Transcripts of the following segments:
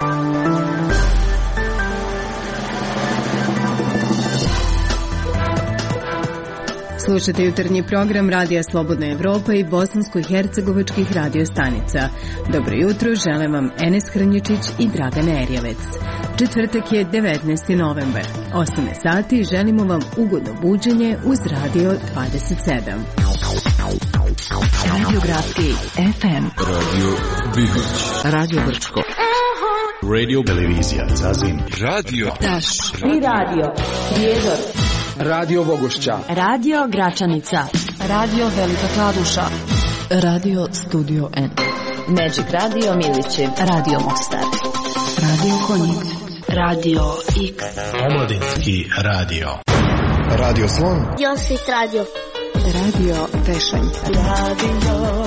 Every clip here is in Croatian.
Slušate jutarnji program Radija Slobodna Evropa i bosansko-hercegovačkih radio stanica. Dobro jutro, želim vam Enes Hrnjičić i Dragana Erjevec. Četvrtak je 19. novembar. 8 sati i želimo vam ugodno buđenje uz Radio 27. Radio Gradski FM. Radio Bihoć. Radio Brčko. Radio Televizija Zazin. Radio Daš. I radio Prijedor. Radio Bogošća. Radio Gračanica. Radio Velika Kladuša. Radio Studio N. Magic Radio Milići. Radio Mostar. Radio Konjic. Radio X. Omladinski radio. Radio Slon. Josip Radio. Radio Tešanj. Radio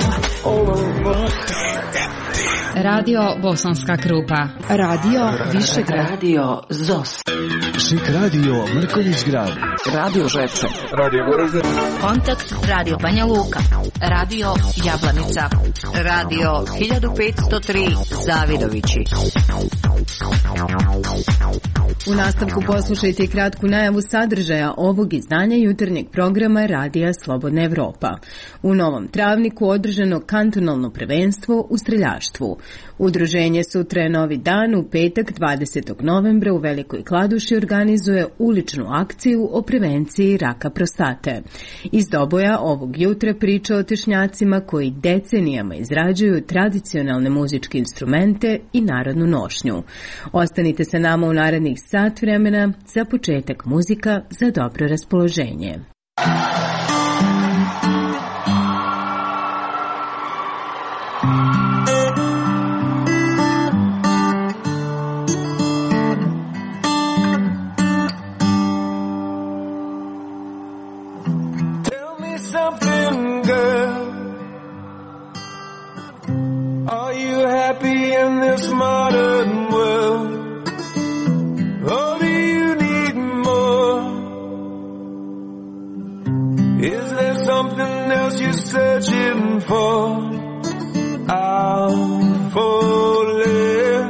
Radio Bosanska Krupa. Radio Višegrad. Radio ZOS. Šik Radio Mrković Grad. Radio Žepče. Radio Goražde. Kontakt Radio Banja Luka. Radio Jablanica. Radio 1503 Zavidovići. U nastavku poslušajte i kratku najavu sadržaja ovog izdanja jutarnjeg programa Radija Slobodna Evropa. U Novom Travniku održano kantonalno prvenstvo u streljaštvu. Udruženje Sutra je novi dan u petak 20. novembra u Velikoj Kladuši organizuje uličnu akciju o prevenciji raka prostate. Iz Doboja ovog jutra priča o tešnjacima koji decenijama izrađuju tradicionalne muzičke instrumente i narodnu nošnju. Ostanite sa nama u narednih sat vremena, za početak muzika za dobro raspoloženje. Modern world, or do you need more? Is there something else you're searching for? I'll fall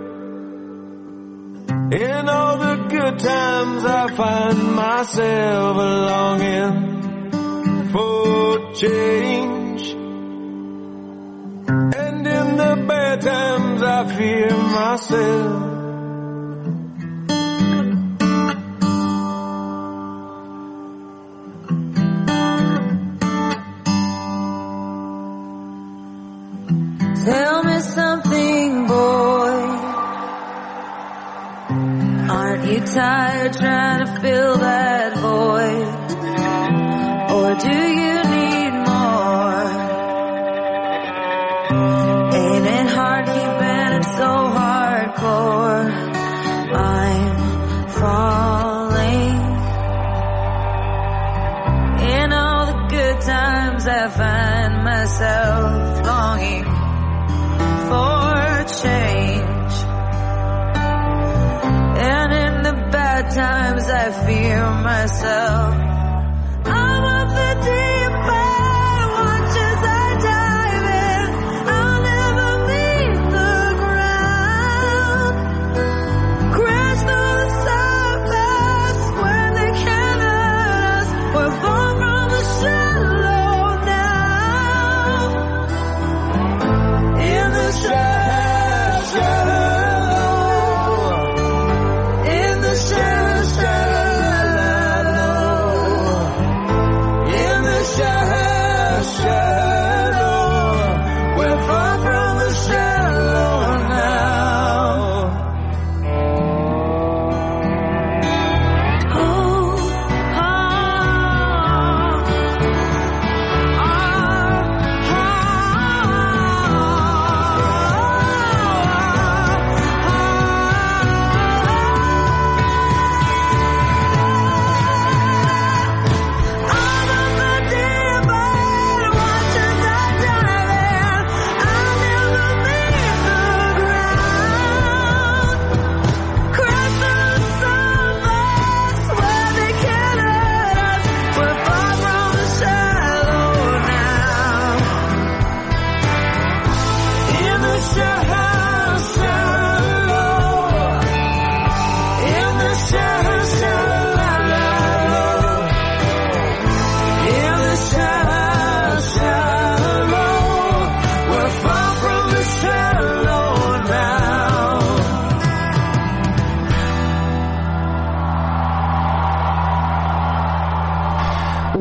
in all the good times I find myself longing for change, and in the bad times I fear myself. Tell me something, boy. Aren't you tired trying to fill that void? Or do you need more? Ain't it hard keeping it so hardcore? I'm falling. In all the good times I find myself longing for change, and in the bad times I fear myself. I'm of the deep end, watch as I dive in. I'll never meet the ground. Crash through the surface where they can't hurt us. We're far from the shallow now. In the shallow, in the shallow, shallow.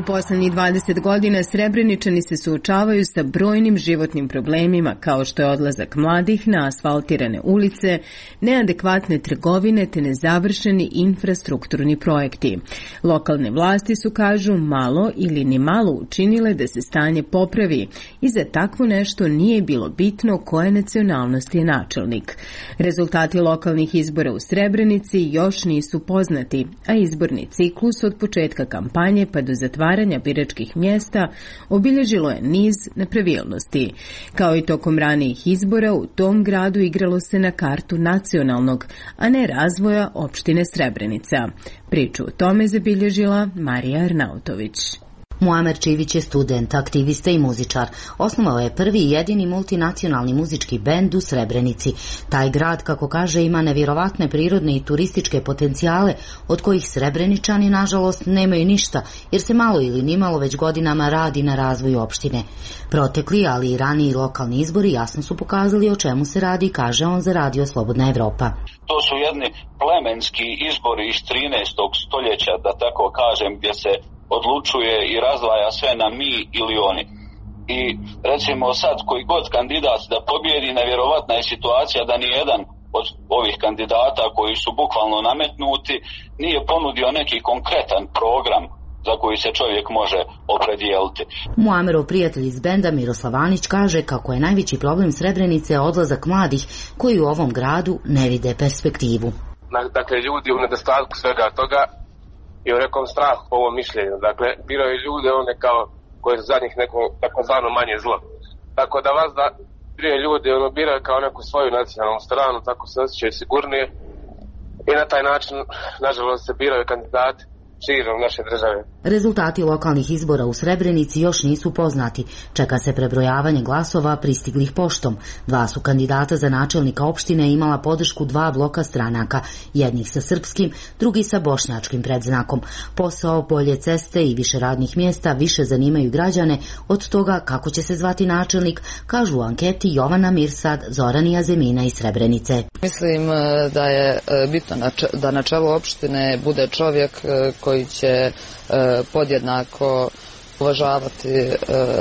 poslednjih 20 godina Srebreničani se suočavaju sa brojnim životnim problemima kao što je odlazak mladih na asfaltirane ulice, neadekvatne trgovine te nezavršeni infrastrukturni projekti. Lokalne vlasti su, kažu, malo ili ni malo učinile da se stanje popravi i za takvo nešto nije bilo bitno koje nacionalnosti je načelnik. Rezultati lokalnih izbora u Srebrenici još nisu poznati, a izborni ciklus od početka kampanje pa do zatvaranja biračkih mjesta obilježilo je niz nepravilnosti. Kao i tokom ranijih izbora, u tom gradu igralo se na kartu nacionalnog, a ne razvoja opštine Srebrenica. Priču o tome zabilježila Marija Arnautović. Muamer Čivić je student, aktivista i muzičar. Osnovao je prvi i jedini multinacionalni muzički bend u Srebrenici. Taj grad, kako kaže, ima nevjerovatne prirodne i turističke potencijale, od kojih Srebreničani, nažalost, nemaju ništa, jer se malo ili nimalo već godinama radi na razvoju opštine. Protekli, ali i raniji lokalni izbori jasno su pokazali o čemu se radi, kaže on za Radio Slobodna Evropa. To su jedni plemenski izbori iz 13. stoljeća, da tako kažem, gdje se odlučuje i razdvaja sve na mi ili oni. I recimo sad koji god kandidat da pobjedi, nevjerovatna je situacija da nijedan od ovih kandidata koji su bukvalno nametnuti nije ponudio neki konkretan program za koji se čovjek može opredijeliti. Muamerov prijatelj iz benda Miroslav Anić kaže kako je najveći problem Srebrenice odlazak mladih koji u ovom gradu ne vide perspektivu. Dakle, ljudi u nedostatku svega toga i u nekom strahu po ovom mišljenju. Dakle, biraju ljude one kao koji su za njih neko takozvano manje zlo. Tako da vas da prije ljudi biraju kao neku svoju nacionalnu stranu, tako se osjećaju sigurnije i na taj način, nažalost, se biraju kandidati širom naše države. Rezultati lokalnih izbora u Srebrenici još nisu poznati. Čeka se prebrojavanje glasova pristiglih poštom. Dva su kandidata za načelnika opštine imala podršku dva bloka stranaka, jednih sa srpskim, drugi sa bošnjačkim predznakom. Posao, bolje ceste i više radnih mjesta više zanimaju građane od toga kako će se zvati načelnik, kažu u anketi Jovana Mirsad, Zoranija Zemina iz Srebrenice. Mislim da je bitno da na čelu opštine bude čovjek koji će podjednako uvažavati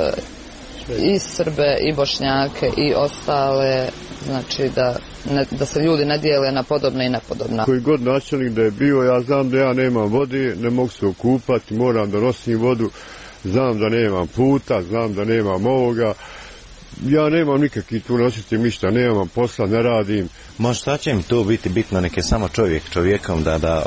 i Srbe i Bošnjake i ostale, znači da se ljudi ne dijele na podobne i nepodobne. Koji god načelnik da je bio, ja znam da ja nemam vode, ne mogu se okupati, moram da nosim vodu, znam da nemam puta, znam da nemam ovoga. Ja nemam nikakvi tu nositi ništa, nemam posla, ne radim. Ma šta će mi to biti bitno, nek je samo čovjekom da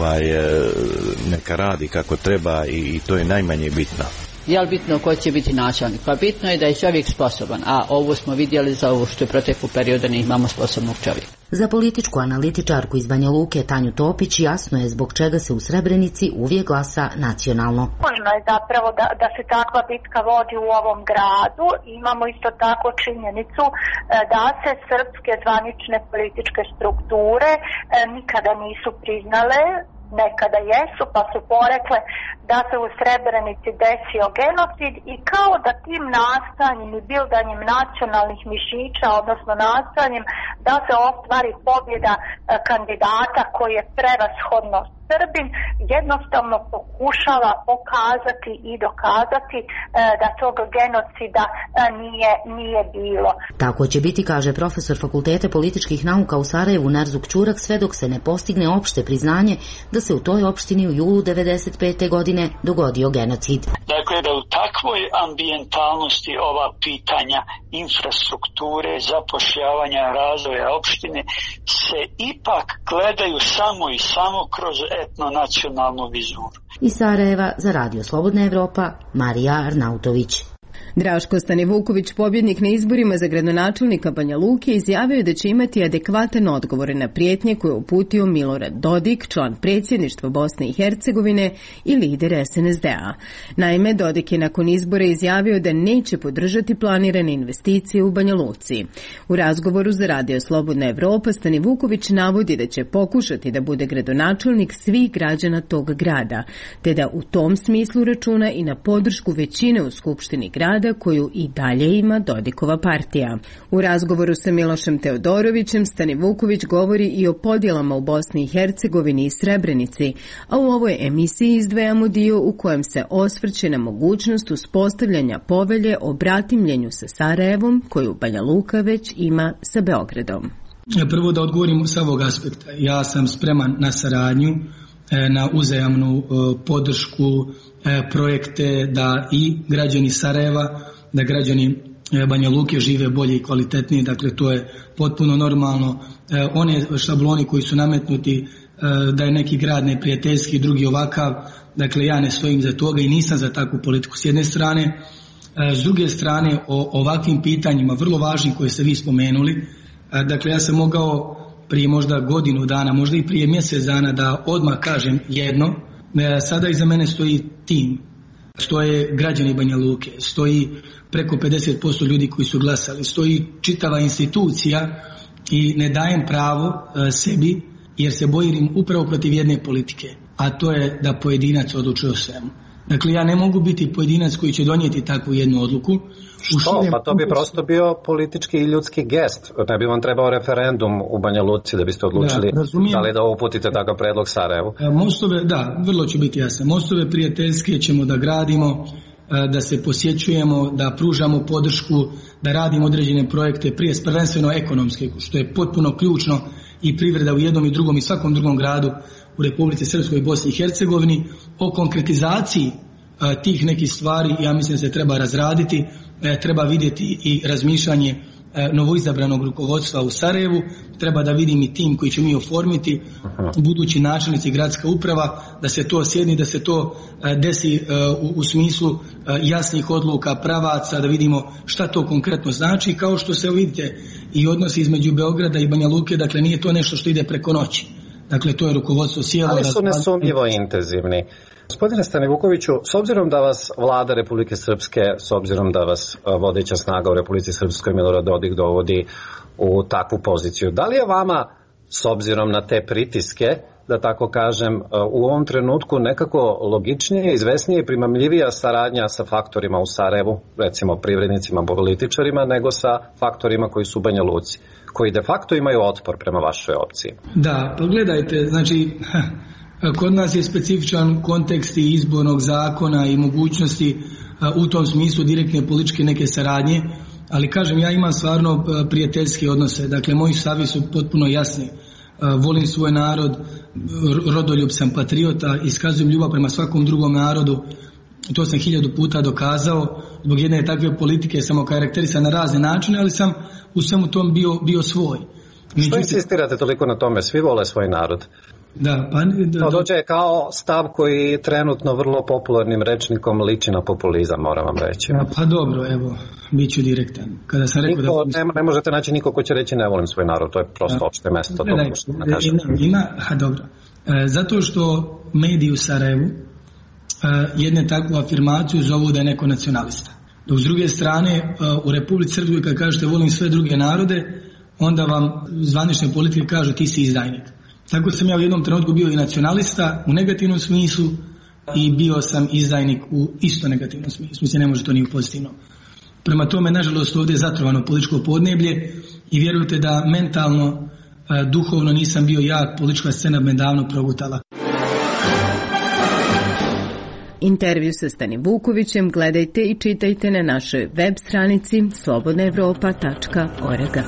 neka radi kako treba i to je najmanje bitno. Je li bitno ko će biti načelnik? Pa bitno je da je čovjek sposoban, a ovo smo vidjeli za ovo što je proteklu perioda ne imamo sposobnog čovjeka. Za političku analitičarku iz Banja Luke Tanju Topić jasno je zbog čega se u Srebrenici uvijek glasa nacionalno. Možno je zapravo da se takva bitka vodi u ovom gradu. Imamo isto tako činjenicu da se srpske zvanične političke strukture nikada nisu priznale, nekada jesu, pa su porekle da se u Srebrenici desio genocid i kao da tim nastojanjem i bildanjem nacionalnih mišića, odnosno nastojanjem da se ostvari pobjeda kandidata koji je prevashodno Srbin, jednostavno pokušava pokazati i dokazati da tog genocida nije bilo. Tako će biti, kaže profesor Fakulteta političkih nauka u Sarajevu Nerzuk Čurak, sve dok se ne postigne opšte priznanje da se u toj opštini u julu 1995. godine dogodio genocid. Dakle, da u takvoj ambijentalnosti ova pitanja infrastrukture, zapošljavanja, razvoja opštine se ipak gledaju samo kroz etnonacionalnu vizuru. Iz Sarajeva za Radio Slobodna Evropa, Marija Arnautović. Draško Stanivuković, pobjednik na izborima za gradonačelnika Banja Luke, izjavio je da će imati adekvatan odgovor na prijetnje koje je uputio Milorad Dodik, član predsjedništva Bosne i Hercegovine i lider SNSD-a. Naime, Dodik je nakon izbora izjavio da neće podržati planirane investicije u Banja Luci. U razgovoru za Radio Slobodna Evropa Stanivuković navodi da će pokušati da bude gradonačelnik svih građana tog grada, te da u tom smislu računa i na podršku većine u Skupštini grada grada koju i dalje ima Dodikova partija. U razgovoru sa Milošem Teodorovićem Stani Vuković govori i o podjelama u Bosni i Hercegovini i Srebrenici, a u ovoj emisiji izdvajamo dio u kojem se osvrće na mogućnost uspostavljanja povelje o bratimljenju sa Sarajevom koju Banja Luka već ima sa Beogradom. Prvo da odgovorim sa ovog aspekta. Ja sam spreman na saradnju, na uzajamnu podršku, projekte da i građani Sarajeva, da građani Banja Luke žive bolje i kvalitetnije, dakle to je potpuno normalno. One šabloni koji su nametnuti da je neki grad neprijateljski, drugi ovakav, dakle ja ne stojim za toga i nisam za takvu politiku s jedne strane. S druge strane, o ovakvim pitanjima, vrlo važnim koje ste vi spomenuli, dakle ja sam mogao prije možda godinu dana, možda i prije mjesec dana da odmah kažem jedno, sada iza mene stoji tim, stoje građani Banja Luke, stoji preko 50% ljudi koji su glasali, stoji čitava institucija i ne dajem pravo sebi jer se bojim upravo protiv jedne politike, a to je da pojedinac odlučuje o svemu. Dakle, ja ne mogu biti pojedinac koji će donijeti takvu jednu odluku. Što? Pa to bi prosto bio politički i ljudski gest. Ne bi vam trebao referendum u Banja Luci da biste odlučili da li da uputite takav predlog Sarajevu. Mostove, da, vrlo ću biti jasan. Mostove prijateljske ćemo da gradimo, da se posjećujemo, da pružamo podršku, da radimo određene projekte, prije prvenstveno ekonomske, što je potpuno ključno i privreda u jednom i drugom i svakom drugom gradu u Republici Srpskoj i Bosni i Hercegovini. O konkretizaciji tih nekih stvari ja mislim da se treba razraditi, treba vidjeti i razmišljanje novoizabranog rukovodstva u Sarajevu, treba da vidim i tim koji će mi oformiti, budući načelnici i gradska uprava, da se to sjedni, da se to desi u smislu jasnih odluka, pravaca, da vidimo šta to konkretno znači, kao što se vidite i odnosi između Beograda i Banja Luke, dakle nije to nešto što ide preko noći. Dakle, to je rukovodstvo sjelo. Ali su nesumnjivo intenzivni. Gospodine Stani Vukoviću, s obzirom da vas vlada Republike Srpske, s obzirom da vas vodeća snaga u Republici Srpskoj Milorad Dodik dovodi u takvu poziciju, da li je vama, s obzirom na te pritiske, da tako kažem, u ovom trenutku nekako logičnije, izvesnije i primamljivija saradnja sa faktorima u Sarajevu, recimo privrednicima, političarima, nego sa faktorima koji su u Banja Luci, koji de facto imaju otpor prema vašoj opciji? Da, pa gledajte, znači, kod nas je specifičan kontekst i izbornog zakona i mogućnosti u tom smislu direktne političke neke saradnje, ali kažem, ja imam stvarno prijateljske odnose, dakle moji stavi su potpuno jasni. Volim svoj narod, rodoljub sam, patriota, iskazujem ljubav prema svakom drugom narodu, to sam 1000 puta dokazao, zbog jedne takve politike sam okarakterisan na razne načine, ali sam u svemu tom bio svoj. Što insistirate toliko na tome? Svi vole svoj narod. Da, to dođe kao stav koji trenutno vrlo popularnim rečnikom liči na populizam, moram vam reći. Pa dobro, evo, bit ću direktan. Kada sam rekao ne možete naći niko ko će reći ne volim svoj narod, to je prosto opšte mesto. Dobro. Zato što mediji u Sarajevu jedne takvu afirmaciju zovu da je neko nacionalista. Dok s druge strane, u Republici Srpskoj kad kažete volim sve druge narode, onda vam zvanične politike kažu ti si izdajnik. Tako sam ja u jednom trenutku bio i nacionalista u negativnom smislu i bio sam izdajnik u isto negativnom smislu. Mislim, ne može to ni u pozitivnom. Prema tome, nažalost, ovdje je zatrovano političko podneblje i vjerujte da mentalno, duhovno nisam bio jak, politička scena me davno progutala. Intervju sa Stani Vukovićem gledajte i čitajte na našoj web stranici slobodnaevropa.org.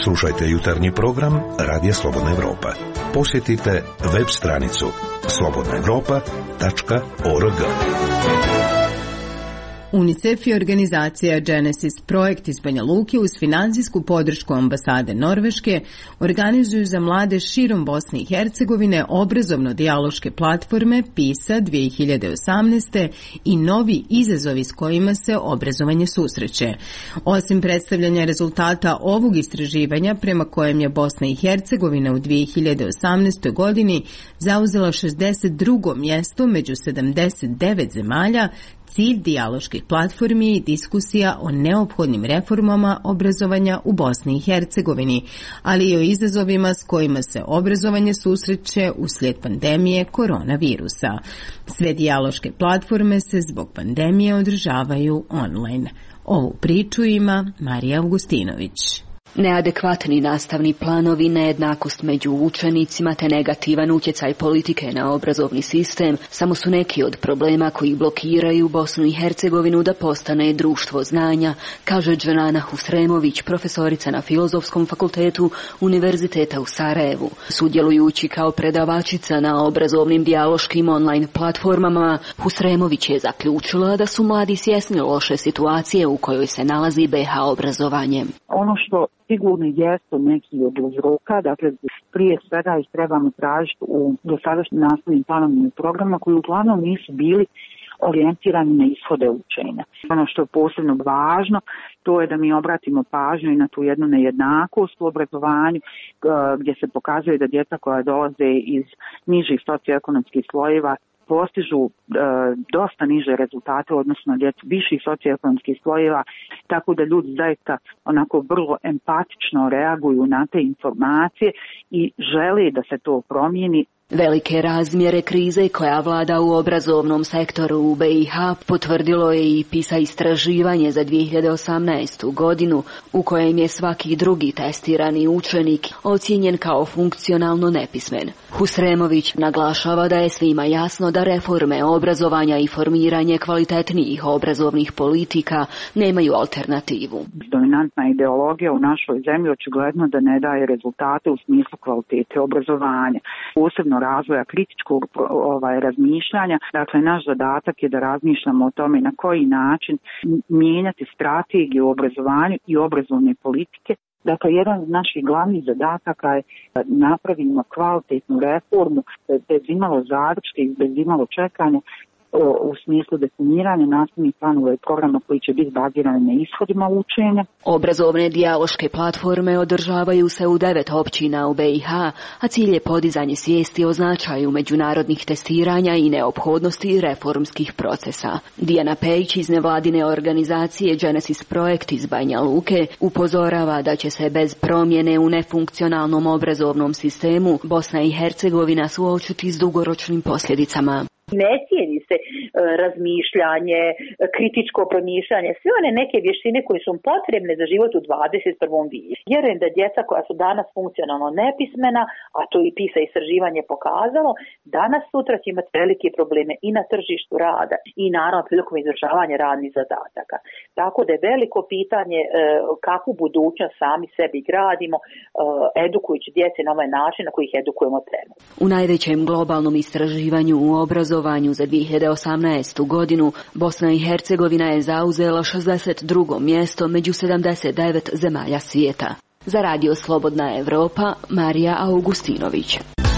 Slušajte jutarnji program Radija Slobodna Evropa. Posjetite web stranicu slobodnaevropa.org. UNICEF i organizacija Genesis Projekt iz Banja Luke uz financijsku podršku ambasade Norveške organizuju za mlade širom Bosne i Hercegovine obrazovno-dijaloške platforme PISA 2018. i novi izazovi s kojima se obrazovanje susreće. Osim predstavljanja rezultata ovog istraživanja prema kojem je Bosna i Hercegovina u 2018. godini zauzela 62. mjesto među 79 zemalja, cilj dijaloških platformi i diskusija o neophodnim reformama obrazovanja u Bosni i Hercegovini, ali i o izazovima s kojima se obrazovanje susreće uslijed pandemije koronavirusa. Sve dijaloške platforme se zbog pandemije održavaju online. Ovu priču ima Marija Augustinović. Neadekvatni nastavni planovi, nejednakost među učenicima te negativan utjecaj politike na obrazovni sistem samo su neki od problema koji blokiraju Bosnu i Hercegovinu da postane društvo znanja, kaže Dženana Husremović, profesorica na Filozofskom fakultetu Univerziteta u Sarajevu. Sudjelujući kao predavačica na obrazovnim dijaloškim online platformama, Husremović je zaključila da su mladi svjesni loše situacije u kojoj se nalazi BiH obrazovanje. Ono što sigurno jesu neki od uzroka, dakle prije svega ih trebamo tražiti u dosadašnjim nastavnim planovima i programima koji uglavnom nisu bili orijentirani na ishode učenja. Ono što je posebno važno, to je da mi obratimo pažnju i na tu jednu nejednakost u obrazovanju gdje se pokazuje da djeca koja dolaze iz nižih socioekonomskih slojeva postižu dosta niže rezultate, odnosno djecu viših socioekonomskih slojeva, tako da ljudi zaista onako vrlo empatično reaguju na te informacije i žele da se to promijeni. Velike razmjere krize koja vlada u obrazovnom sektoru u BiH potvrdilo je i PISA istraživanje za 2018. godinu u kojem je svaki drugi testirani učenik ocijenjen kao funkcionalno nepismen. Husremović naglašava da je svima jasno da reforme obrazovanja i formiranje kvalitetnijih obrazovnih politika nemaju alternativu. Dominantna ideologija u našoj zemlji očigledno da ne daje rezultate u smislu kvalitete obrazovanja, posebno razvoja kritičkog razmišljanja. Dakle, naš zadatak je da razmišljamo o tome na koji način mijenjati strategiju u obrazovanju i obrazovne politike. Dakle, jedan od naših glavnih zadataka je da napravimo kvalitetnu reformu bez imalo zadrške i bez imalo čekanja u smislu definiranja nastavnih planova i programa koji će biti bazirani na ishodima učenja. Obrazovne dijaloške platforme održavaju se u 9 općina u BiH, a cilj je podizanje svijesti o značaju međunarodnih testiranja i neophodnosti reformskih procesa. Dijana Pejić iz nevladine organizacije Genesis Projekt iz Banja Luke upozorava da će se bez promjene u nefunkcionalnom obrazovnom sistemu Bosna i Hercegovina suočiti s dugoročnim posljedicama. Ne cijeni se razmišljanje, kritičko promišljanje, sve one neke vještine koje su potrebne za život u 21. vijeku. Vjerujem da djeca koja su danas funkcionalno nepismena, a to i PISA istraživanje pokazalo, danas sutra će imati velike probleme i na tržištu rada i naravno prilikom izvršavanja radnih zadataka. Tako da je veliko pitanje kakvu budućnost sami sebi gradimo, edukujući djece na ovaj način na koji ih edukujemo trenutno. U najvećem globalnom istraživanju u obrazovanju za 2018. godinu Bosna i Hercegovina je zauzela 62. mjesto među 79 zemalja svijeta. Za Radio Slobodna Evropa, Marija Augustinović.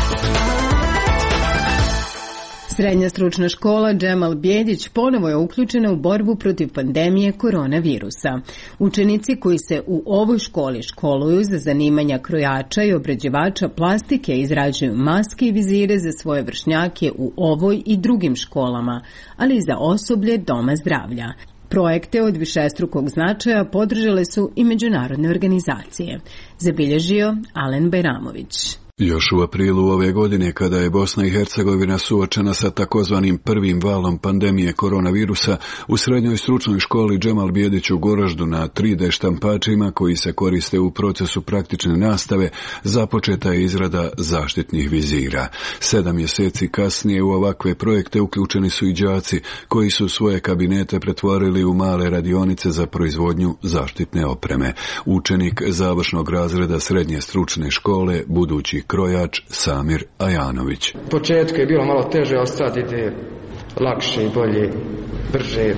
Srednja stručna škola Džemal Bjedić ponovo je uključena u borbu protiv pandemije koronavirusa. Učenici koji se u ovoj školi školuju za zanimanja krojača i obrađivača plastike izrađuju maske i vizire za svoje vršnjake u ovoj i drugim školama, ali i za osoblje doma zdravlja. Projekte od višestrukog značaja podržale su i međunarodne organizacije. Zabilježio Alen Bajramović. Još u aprilu ove godine, kada je Bosna i Hercegovina suočena sa takozvanim prvim valom pandemije koronavirusa, u srednjoj stručnoj školi Džemal Bijedić u Goraždu na 3D štampačima koji se koriste u procesu praktične nastave započeta je izrada zaštitnih vizira. 7 mjeseci kasnije u ovakve projekte uključeni su i đaci koji su svoje kabinete pretvorili u male radionice za proizvodnju zaštitne opreme. Učenik završnog razreda srednje stručne škole, budući krojač Samir Ajanović. U početku je bilo malo teže, ali sad ide lakše, bolje, brže.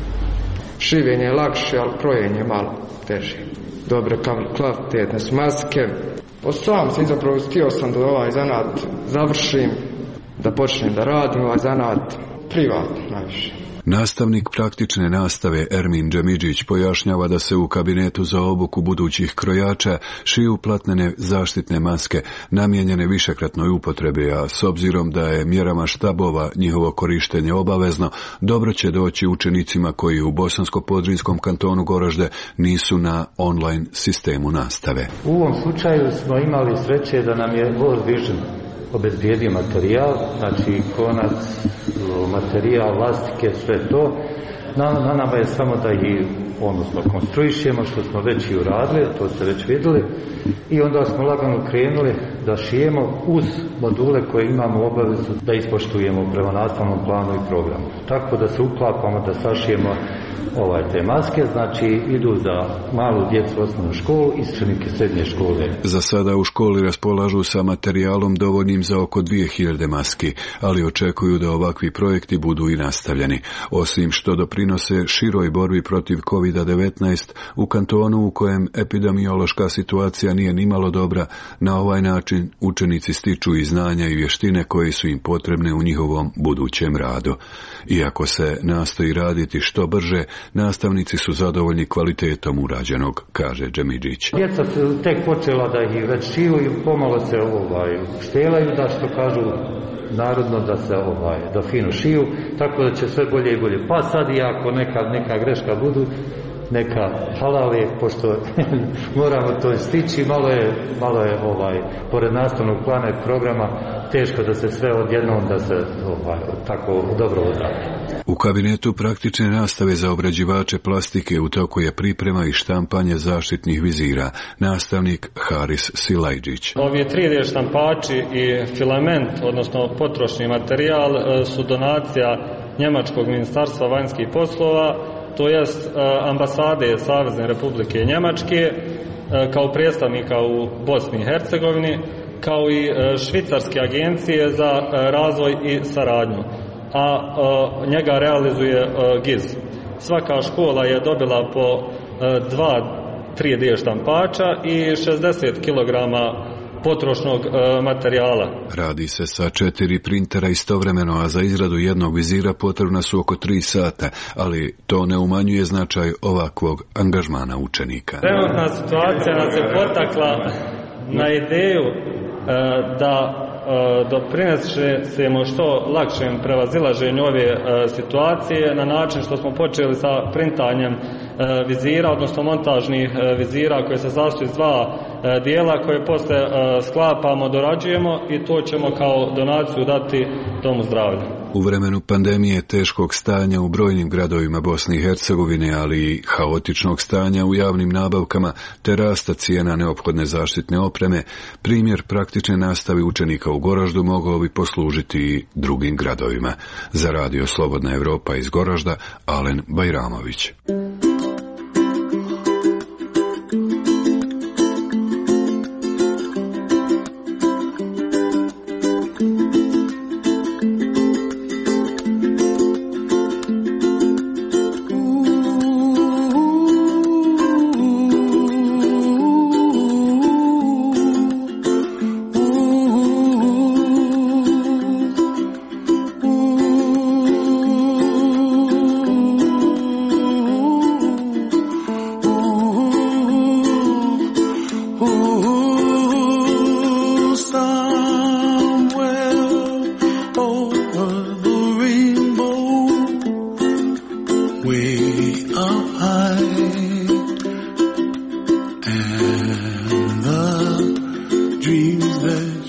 Šivenje je lakše, ali krojenje je malo teže. Dobre kvalitetne su maske. Sam sam zapravo htio sam da ovaj zanat završim, da počnem da radim ovaj zanat privatno najviše. Nastavnik praktične nastave Ermin Džemidžić pojašnjava da se u kabinetu za obuku budućih krojača šiju platnene zaštitne maske namijenjene višekratnoj upotrebi, a s obzirom da je mjerama štabova njihovo korištenje obavezno, dobro će doći učenicima koji u Bosansko-Podrinjskom kantonu Goražde nisu na online sistemu nastave. U ovom slučaju smo imali sreće da nam je World Vision obezbijedio materijal, znači konac, materijal, plastike, sve to. Na nama je samo da ih konstruišemo, što smo već i uradili, to ste već vidjeli, i onda smo lagano krenuli da šijemo uz module koje imamo obavezu da ispoštujemo prema nastavnom planu i programu. Tako da se uklapamo da sašijemo te maske, znači idu za malu djecu osnovnu školu i učenike srednje škole. Za sada u školi raspolažu sa materijalom dovoljnim za oko 2000 maski, ali očekuju da ovakvi projekti budu i nastavljeni. Osim što doprinose široj borbi protiv COVID-19 u kantonu u kojem epidemiološka situacija nije nimalo dobra, na ovaj način učenici stiču i znanja i vještine koje su im potrebne u njihovom budućem radu. Iako se nastoji raditi što brže, nastavnici su zadovoljni kvalitetom urađenog, kaže Džemidžić. Djeca su tek počela da ih već šiju i pomalo se štelaju, da što kažu narodno da se da fino šiju, tako da će sve bolje i bolje. Pa sad i ako neka greška budu, neka halali, pošto moramo to stići, malo je pored nastavnog plana i programa teško da se sve odjednom da se tako dobro odradi. U kabinetu praktične nastave za obrađivače plastike u toku je priprema i štampanje zaštitnih vizira. Nastavnik Haris Silajđić. Ovi 3D štampači i filament, odnosno potrošni materijal, su donacija Njemačkog ministarstva vanjskih poslova, to jest ambasade Savezne Republike Njemačke kao predstavnika u Bosni i Hercegovini, kao i švicarske agencije za razvoj i saradnju, a njega realizuje GIZ. Svaka škola je dobila po 2 3D štampača i 60 kg potrošnog materijala. Radi se sa 4 printera istovremeno, a za izradu jednog vizira potrebna su oko 3 sata, ali to ne umanjuje značaj ovakvog angažmana učenika. Trenutna situacija nas je potakla na ideju da doprinesemo što lakšem prevazilaženju ove situacije na način što smo počeli sa printanjem vizira, odnosno montažnih vizira koje se sastoje iz 2 dijela koje posle sklapamo, dorađujemo i to ćemo kao donaciju dati Domu zdravlja. U vremenu pandemije, teškog stanja u brojnim gradovima Bosne i Hercegovine, ali i haotičnog stanja u javnim nabavkama te rasta cijena neophodne zaštitne opreme, primjer praktične nastave učenika u Goraždu mogao bi poslužiti i drugim gradovima. Za Radio Slobodna Evropa iz Goražda, Alen Bajramović. dreams that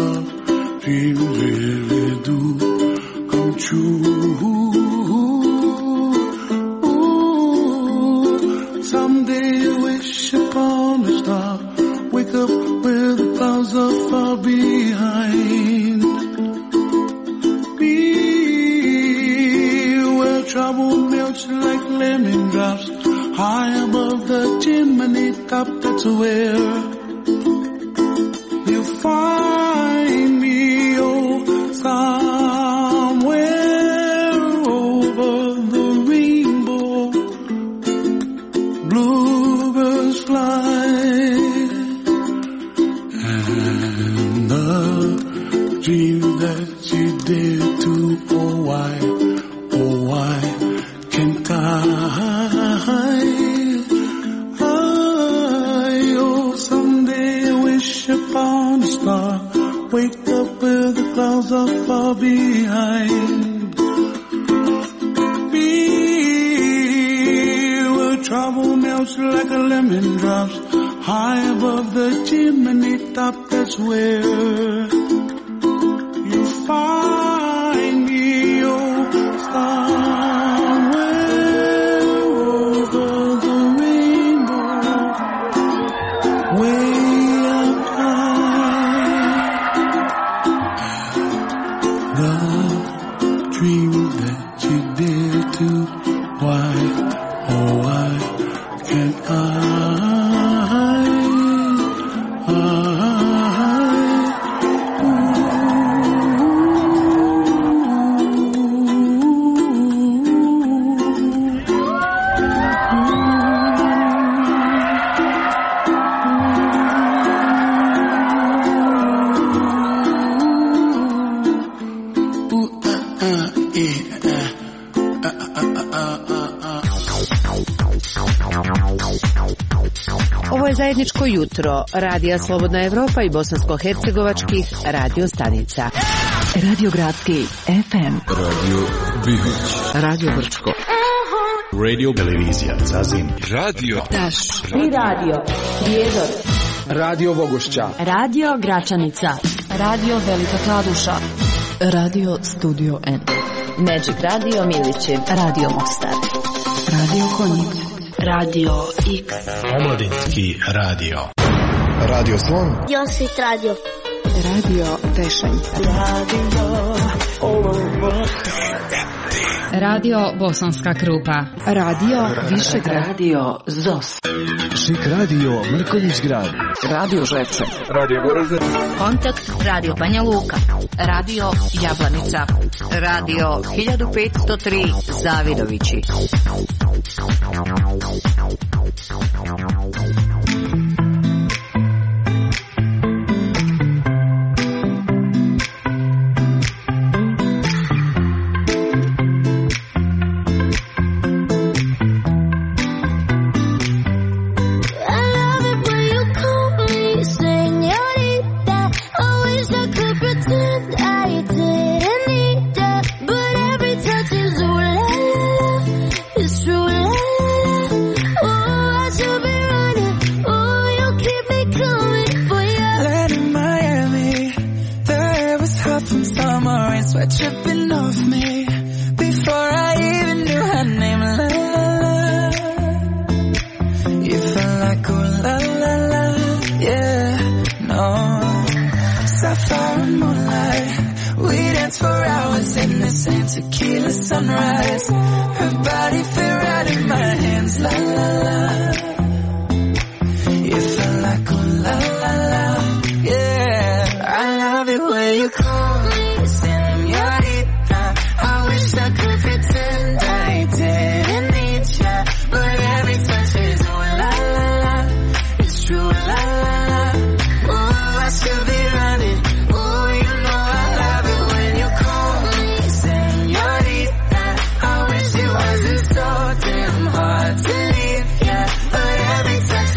the dreams really do come true. Ooh, someday wish upon a star, wake up where the clouds are far behind. Be where trouble melts like lemon drops, high above the chimney top. That's where you find me, oh, somewhere over the rainbow. Bluebirds fly, and the dream that you dare to, oh why can't I? Oh, someday I wish upon a star, wake up where the clouds are far behind. Be where trouble melts like a lemon drops, high above the chimney top. That's where you find me, oh, somewhere over the rainbow, way up high. The dream that you dare to, why, oh why can't I? Ovo je zajedničko jutro Radija Slobodna Evropa i bosansko-hercegovačkih radio stanica. Radio Gradski FM, Radio Bihać, Radio Brčko, Radio Televizija Zazin, Radio Taš, i Radio Prijedor, Radio Vogošća, Radio Gračanica, Radio Velika Kladuša, Radio Studio N, Magic Radio Milići, Radio Mostar, Radio Konjic, Radio X, Omladinski radio, Radio Slon, Josit Radio, Radio Tešanj, Radio Bosanska Krupa, Radio Višegrad, Radio ZOS, Šik Radio Mrkonjić Grad, Radio Žepče, Radio Goražde, Kontakt Radio Banja Luka, Radio Jablanica, Radio 1503 Zavidovići.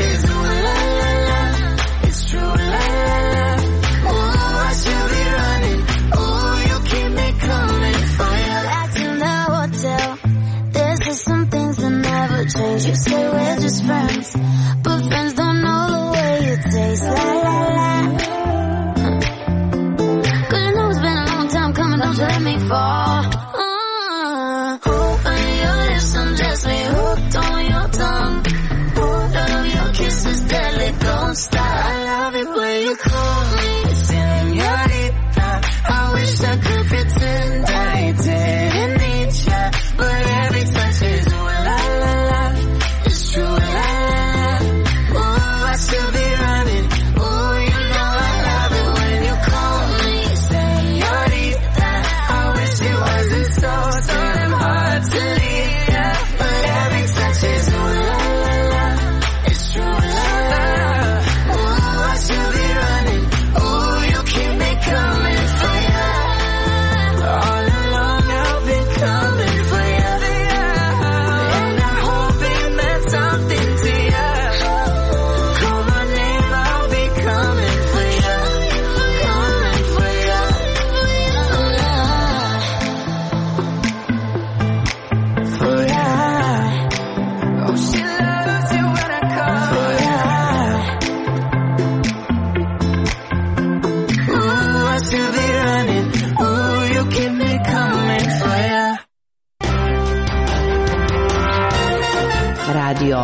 Running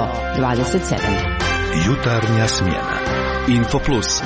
27. Jutarnja smjena. Info Plus.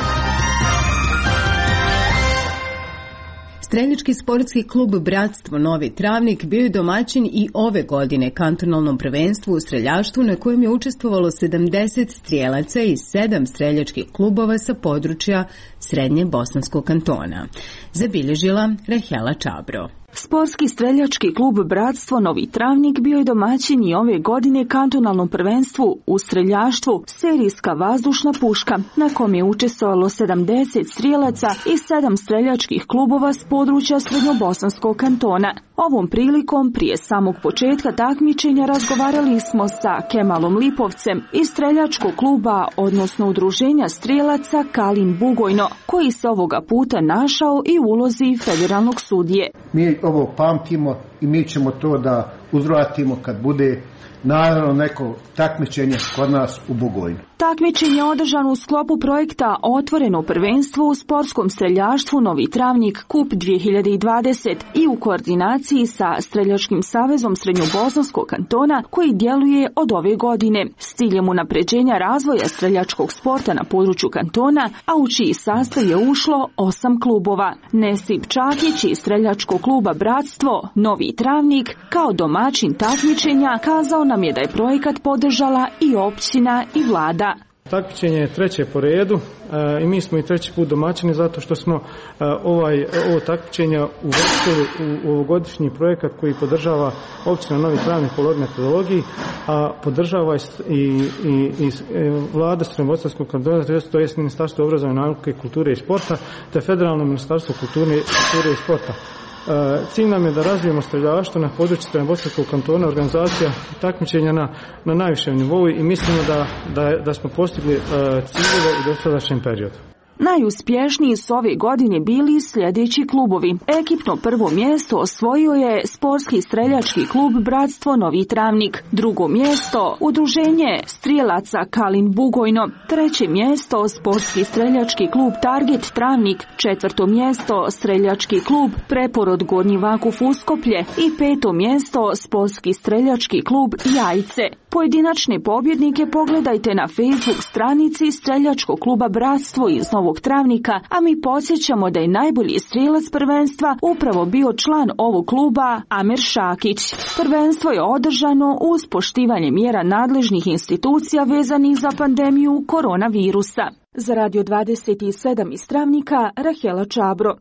Streljački sportski klub Bratstvo Novi Travnik bio je domaćin i ove godine kantonalnom prvenstvu u streljaštvu na kojem je učestvovalo 70 strijelaca iz 7 streljačkih klubova sa područja Srednje Bosanskog kantona. Zabilježila Rahela Čabro. Sportski streljački klub Bratstvo Novi Travnik bio je domaćin i ove godine kantonalnom prvenstvu u streljaštvu serijska vazdušna puška, na kom je učestvovalo 70 strijelaca iz 7 streljačkih klubova s područja Srednjobosanskog kantona. Ovom prilikom, prije samog početka takmičenja, razgovarali smo sa Kemalom Lipovcem iz streljačkog kluba, odnosno udruženja strijelaca Kalin Bugojno, koji se ovoga puta našao i u ulozi federalnog sudije. Mi ovo pamtimo i mi ćemo to da uzvratimo kad bude naravno neko takmičenje kod nas u Bugojnu. Takmičenje je održano u sklopu projekta Otvoreno prvenstvo u sportskom streljaštvu Novi Travnik Kup 2020 i u koordinaciji sa Streljačkim savezom Srednjobosanskog kantona koji djeluje od ove godine s ciljem unapređenja razvoja streljačkog sporta na području kantona, a u čiji sastav je ušlo 8 klubova. Nesip Čakić iz streljačkog kluba Bratstvo Novi Travnik kao domaćin takmičenja kazao nam je da je projekat podržala i općina i vlada. Takmičenje je treće po redu i mi smo i treći put domaćini zato što smo ovo takmičenje uvrstili u ovogodišnji projekat koji podržava općina Novi Travnik po LOR metodologiji, a podržava i vlada Srednjobosanskog kantona, to je Ministarstvo obrazovanja, nauke, kulture i sporta, te Federalno ministarstvo kulture i sporta. Cilj nam je da razvijemo streljaštvo na području Srednjobosanskog kantona, organizacija takmičenja na najvišem nivou i mislimo da smo postigli ciljeve u dosadašnjem periodu. Najuspješniji su ove godine bili sljedeći klubovi. Ekipno prvo mjesto osvojio je sportski streljački klub Bratstvo Novi Travnik. Drugo mjesto udruženje strijelaca Kalin Bugojno. Treće mjesto sportski streljački klub Target Travnik. Četvrto mjesto streljački klub Preporod Gornji Vakuf Uskoplje i peto mjesto sportski streljački klub Jajce. Pojedinačne pobjednike pogledajte na Facebook stranici streljačkog kluba Bratstvo iz Novog Travnika, a mi podsjećamo da je najbolji strijelac prvenstva upravo bio član ovog kluba Amer Šakić. Prvenstvo je održano uz poštivanje mjera nadležnih institucija vezanih za pandemiju koronavirusa. Za Radio 27 iz Travnika, Rahela Čabro.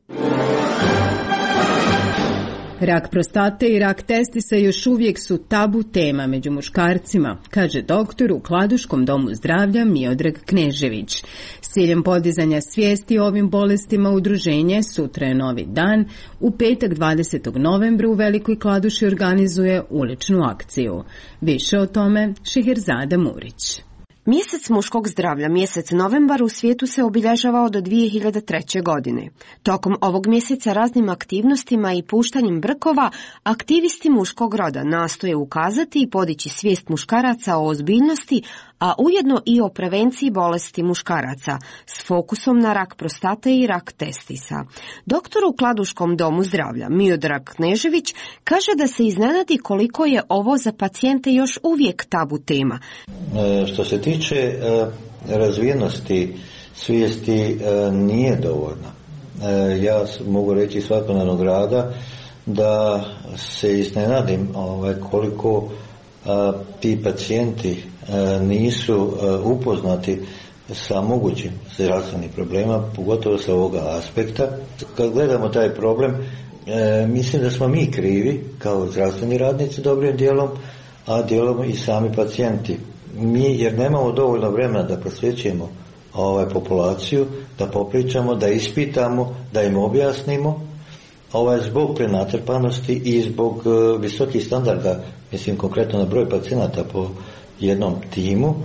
Rak prostate i rak testisa još uvijek su tabu tema među muškarcima, kaže doktor u Kladuškom domu zdravlja Miodrag Knežević. S ciljem podizanja svijesti o ovim bolestima udruženje Sutra je novi dan u petak 20. novembra u Velikoj Kladuši organizuje uličnu akciju. Više o tome Šiherzada Murić. Mjesec muškog zdravlja, mjesec novembar, u svijetu se obilježava od 2003. godine. Tokom ovog mjeseca raznim aktivnostima i puštanjem brkova, aktivisti muškog roda nastoje ukazati i podići svijest muškaraca o ozbiljnosti, a ujedno i o prevenciji bolesti muškaraca, s fokusom na rak prostate i rak testisa. Doktor u Kladuškom domu zdravlja Miodrag Knežević kaže da se iznenadi koliko je ovo za pacijente još uvijek tabu tema. Što se tiče razvijenosti svijesti nije dovoljna. Ja mogu reći svakodnevnog rada da se iznenadim koliko ti pacijenti nisu upoznati sa mogućim zdravstvenim problema, pogotovo sa ovoga aspekta. Kad gledamo taj problem, mislim da smo mi krivi kao zdravstveni radnici dobrim dijelom, a dijelom i sami pacijenti. Mi, jer nemamo dovoljno vremena da prosvjećujemo populaciju, da popričamo, da ispitamo, da im objasnimo, zbog prenatrpanosti i zbog visokih standarda, mislim konkretno na broj pacijenata po jednom timu,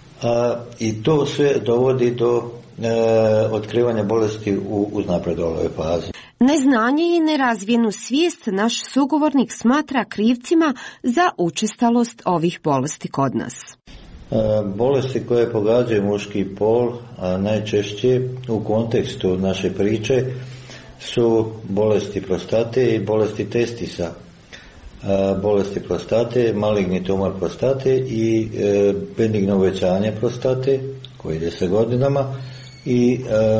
i to sve dovodi do otkrivanja bolesti u uznapredovoj fazi. Neznanje i nerazvijenu svijest naš sugovornik smatra krivcima za učestalost ovih bolesti kod nas. Bolesti koje pogađaju muški pol, a najčešće u kontekstu naše priče, su bolesti prostate i bolesti testisa. bolesti prostate, maligni tumor prostate i benigno uvećanje prostate koje ide sa godinama i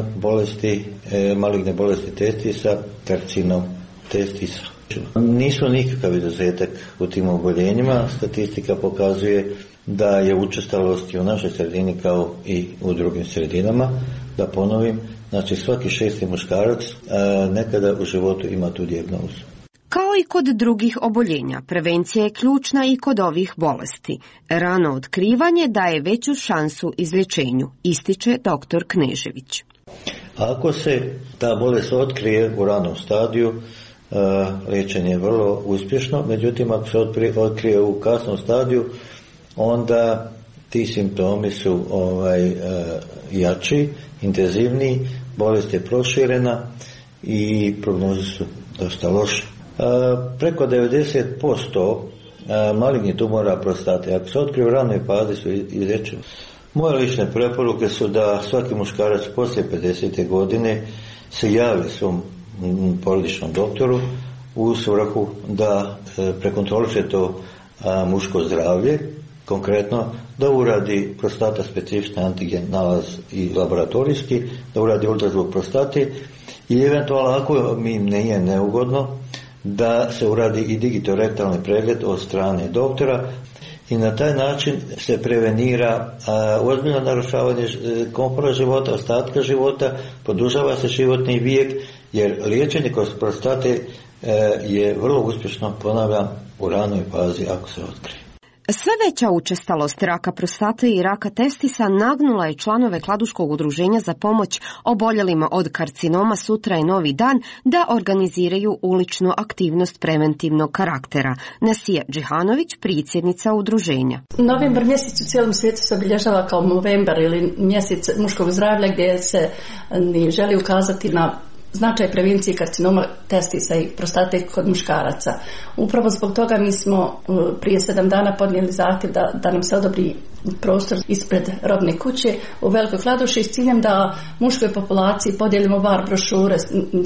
maligne bolesti testisa, karcinom testisa. Nisu nikakav izuzetak u tim oboljenjima. Statistika pokazuje da je učestalost i u našoj sredini kao i u drugim sredinama. Da ponovim, znači svaki 6. muškarac nekada u životu ima tu dijagnozu. Kao i kod drugih oboljenja, prevencija je ključna i kod ovih bolesti. Rano otkrivanje daje veću šansu izlječenju, ističe dr. Knežević. Ako se ta bolest otkrije u ranom stadiju, liječenje je vrlo uspješno, međutim ako se otkrije u kasnom stadiju, onda ti simptomi su jači, intenzivniji, bolest je proširena i prognoze su dosta loše. Preko 90% malignih tumora prostate, ako se otkriju u ranoj fazi, su izlječivi. Moje lične preporuke su da svaki muškarac poslije 50. godine se javi svom porodičnom doktoru u svrhu da prekontroliše to muško zdravlje, konkretno da uradi prostata specifični antigen nalaz i laboratorijski, da uradi ultrazvuk prostate i eventualno ako mi nije neugodno da se uradi i digitorektalni pregled od strane doktora i na taj način se prevenira ozbiljno narušavanje komfora života, ostatka života, produžava se životni vijek jer liječenje kroz prostate je vrlo uspješno, ponavljam, u ranoj fazi ako se otkrije. Sve veća učestalost raka prostate i raka testisa nagnula je članove Kladuškog udruženja za pomoć oboljelima od karcinoma Sutra je novi dan da organiziraju uličnu aktivnost preventivnog karaktera. Nasija Džihanović, predsjednica udruženja. Novembar mjesec u cijelom svijetu se obilježava kao novembar ili mjesec muškog zdravlja gdje se želi ukazati na značaj prevencije karcinoma testisa i prostate kod muškaraca. Upravo zbog toga mi smo prije 7 dana podnijeli zahtjev da nam se odobri prostor ispred robne kuće u Velikoj Kladuši s ciljem da muškoj populaciji podijelimo bar brošure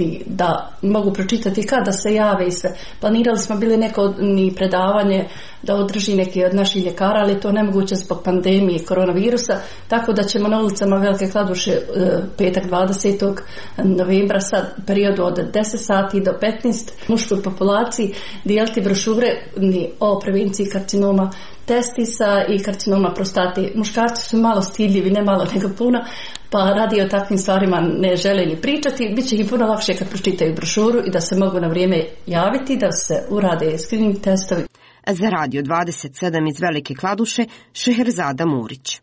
da mogu pročitati kada se jave i sve. Planirali smo bili neko predavanje da održi neki od naših ljekara, ali to nemoguće zbog pandemije i koronavirusa, tako da ćemo na ulicama Velike Kladuše petak 20. novembra sad periodu od 10 sati do 15 muškoj populaciji dijeliti brošure o prevenciji karcinoma testisa i karcinoma prostate. Muškarci su malo stidljivi, ne malo nego puno, pa radi o takvim stvarima ne žele ni pričati. Biće im puno lakše kad pročitaju brošuru i da se mogu na vrijeme javiti, da se urade screening testovi. Za Radio 27 iz Velike Kladuše, Šeherzada Murić.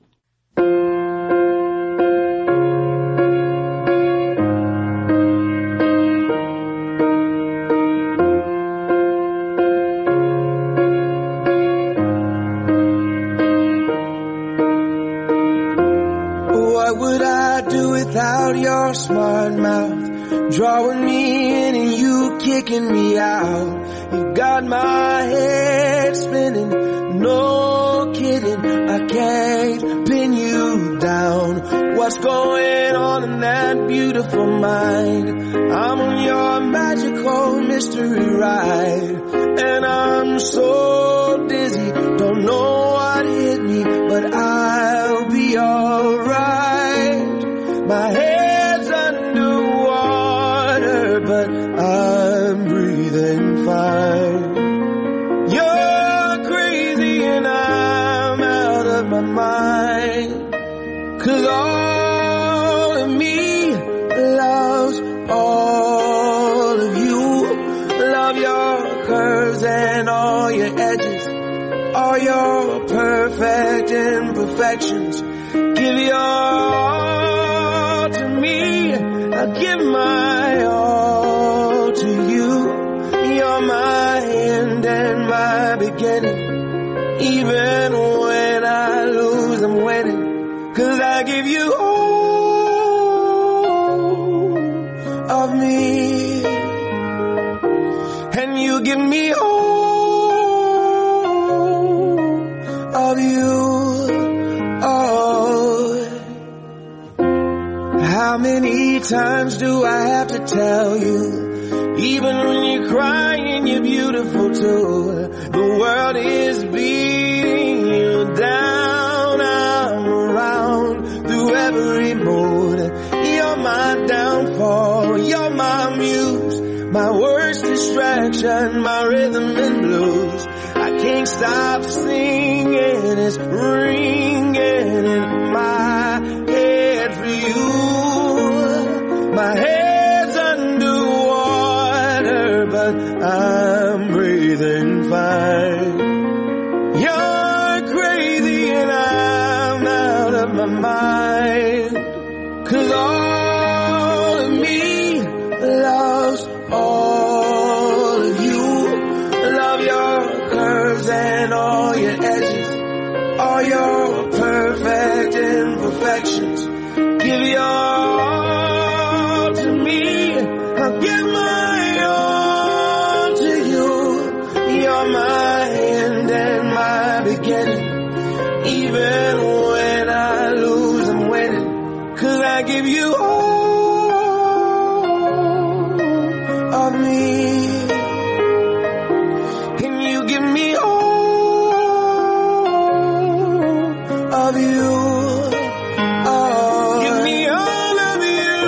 Without your smart mouth drawing me in and you kicking me out, you got my head spinning, no kidding, I can't pin you down. What's going on in that beautiful mind? I'm on your magical mystery ride, and I'm so dizzy, don't know what hit me, but I'll be alright. My head's underwater, but I'm breathing fine. You're crazy and I'm out of my mind. 'Cause all of me loves all of you. Love your curves and all your edges, all your perfect imperfections. Give your all to me, I give my all to you. You're my end and my beginning. Even when I lose, I'm winning. 'Cause I give you all of me, and you give me all of you. Oh, how How many times do I have to tell you? Even when you're crying, you're beautiful too. The world is beating you down. I'm around through every mood. You're my downfall. You're my muse. My worst distraction, my rhythm and blues. I can't stop singing. It's ringing in my head for you. My head's underwater, but I'm breathing fine. You're crazy and I'm out of my mind. 'Cause all of me loves all of you. Love your curves and all your edges, all your perfect imperfections. Give your all to me, I'll give my all to you. You're my end and my beginning. Even when I lose, I'm winning. 'Cause I give you all of me, and you give me all of you. Give me all of you.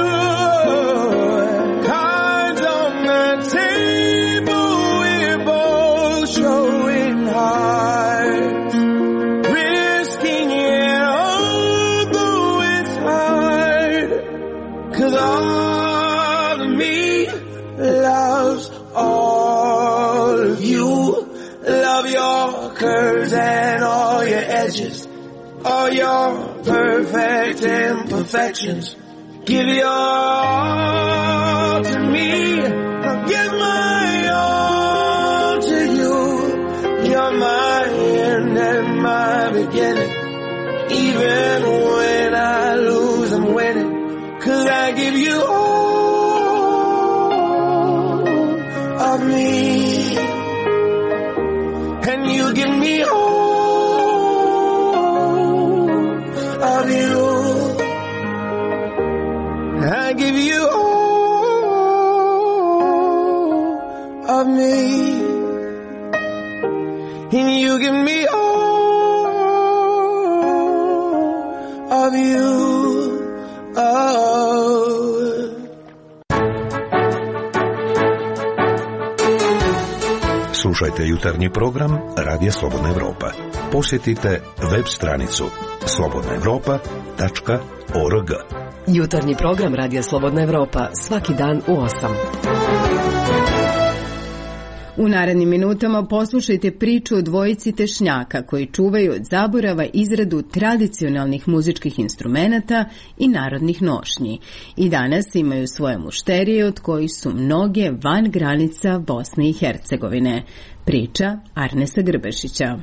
Cards on the table, we're both showing hearts, risking it although it's hard. 'Cause all of me loves all of you. Love your curves and all your edges, all your perfect imperfections. Give your all to me, I'll give my all to you. You're my end and my beginning. Even when I lose, I'm winning. 'Cause I give you all of me, and you give me all of you. I give you all of me, and you give me all of you. Slušajte jutarnji program Radija Slobodna Evropa. Posjetite web stranicu slobodnaevropa.org. Jutarnji program Radija Slobodna Evropa svaki dan u 8. U narednim minutama poslušajte priču o dvojici tešnjaka koji čuvaju od zaborava izradu tradicionalnih muzičkih instrumenata i narodnih nošnji. I danas imaju svoje mušterije od kojih su mnoge van granica Bosne i Hercegovine. Priča Arnesa Grbešića.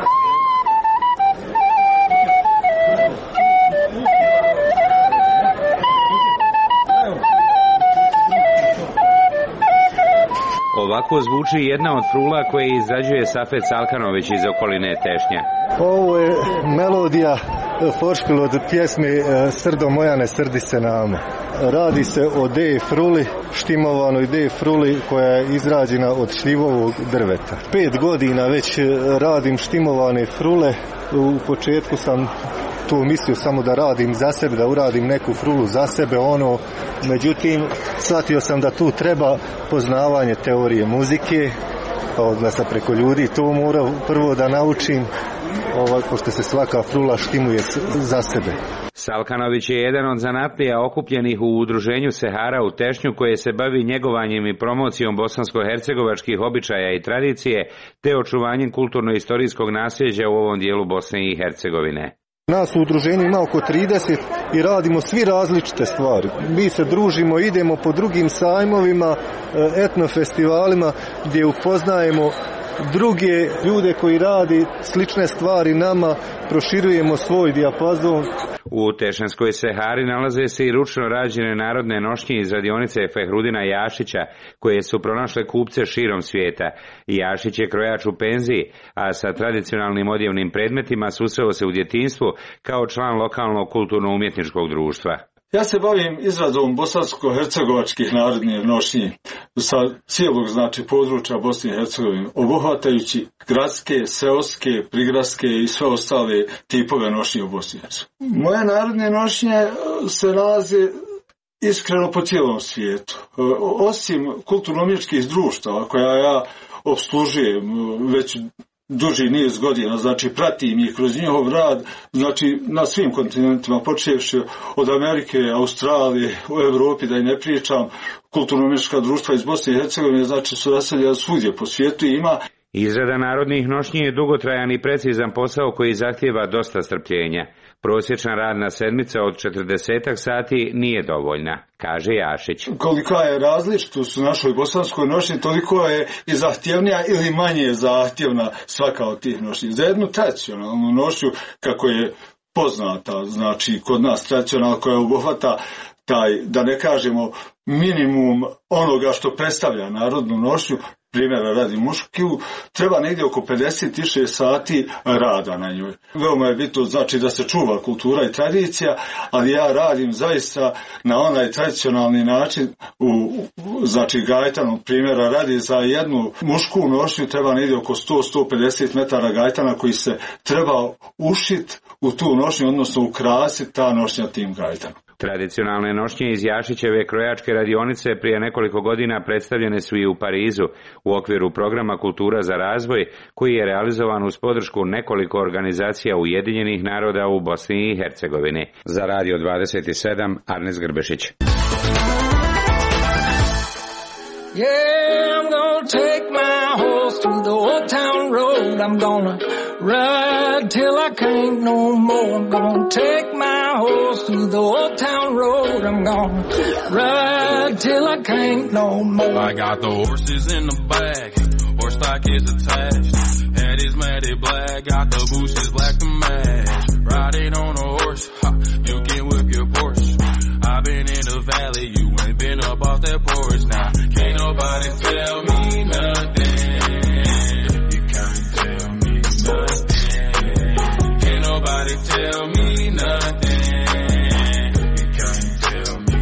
Ovako zvuči jedna od frula koje izrađuje Safet Salkanović iz okoline Tešnja. Ovo je melodija Foršpil od pjesme Srdo moja ne srdi se nama. Radi se o D fruli, štimovanoj D fruli koja je izrađena od šljivovog drveta. 5 godina već radim štimovane frule. U početku sam to mislio samo da radim za sebe, da uradim neku frulu za sebe, međutim shvatio sam da tu treba poznavanje teorije muzike, da sam preko ljudi to morao prvo da naučim, pošto se svaka frula štimuje za sebe. Salkanović je jedan od zanatlija okupljenih u udruženju Sehara u Tešnju koje se bavi njegovanjem i promocijom bosansko-hercegovačkih običaja i tradicije te očuvanjem kulturno-istorijskog nasljeđa u ovom dijelu Bosne i Hercegovine. Nas u udruženju ima oko 30 i radimo svi različite stvari. Mi se družimo, idemo po drugim sajmovima, etnofestivalima gdje upoznajemo druge ljude koji radi slične stvari nama, proširujemo svoj dijapazon. U Tešanskoj Sehari nalaze se i ručno rađene narodne nošnje iz radionice Fehrudina Jašića, koje su pronašle kupce širom svijeta. Jašić je krojač u penziji, a sa tradicionalnim odjevnim predmetima susreo se u djetinjstvu kao član lokalnog kulturno-umjetničkog društva. Ja se bavim izradom bosansko-hercegovačkih narodnih nošnji sa cijelog područja Bosne i Hercegovine, obuhvatajući gradske, seoske, prigradske i sve ostale tipove nošnje u Bosni i Hercegovini. Moje narodne nošnje se nalaze iskreno po cijelom svijetu. Osim kulturno-umjetničkih društava koja ja opslužujem već duži niz godina, pratim ih kroz njihov rad, na svim kontinentima, počevši od Amerike, Australije, u Europi, da i ne pričam, kulturno-umjetnička društva iz Bosne i Hercegovine, su raseljena svugdje po svijetu i ima. Izrada narodnih nošnji je dugotrajan i precizan posao koji zahtijeva dosta strpljenja. Prosječna radna sedmica od 40 sati nije dovoljna, kaže Jašić. Kolika je različitost u našoj bosanskoj nošnji, toliko je i zahtjevnija ili manje zahtjevna svaka od tih nošnji. Za jednu tradicionalnu nošnju, kako je poznata, kod nas tradicionalna, koja obuhvata taj, da ne kažemo, minimum onoga što predstavlja narodnu nošnju, primjera radi muškiju, treba negdje oko 56 sati rada na njoj. Veoma je bitno da se čuva kultura i tradicija, ali ja radim zaista na onaj tradicionalni način gajtanom, primjera radi za jednu mušku nošnju treba negdje oko 100-150 metara gajtana koji se treba ušiti u tu nošnju, odnosno ukrasiti ta nošnja tim gajtanom. Tradicionalne nošnje iz Jašićeve krojačke radionice prije nekoliko godina predstavljene su i u Parizu u okviru programa Kultura za razvoj, koji je realizovan uz podršku nekoliko organizacija Ujedinjenih naroda u Bosni i Hercegovini. Za Radio 27, Arnes Grbešić. Yeah, I'm gonna take my horse to the old town road. I'm gonna ride till I can't no more. I'm gonna take my horse to the old town road. I'm gonna ride till I can't no more. I got the horses in the bag, horse stock is attached. Head is matted black, got the bushes black to match. Riding on a horse, ha, you can whip your Porsche. I've been in the valley, you ain't been up off that porch. Now, can't nobody tell me nothing. You can't tell me nothing. Can't nobody tell me nothing. You can't tell me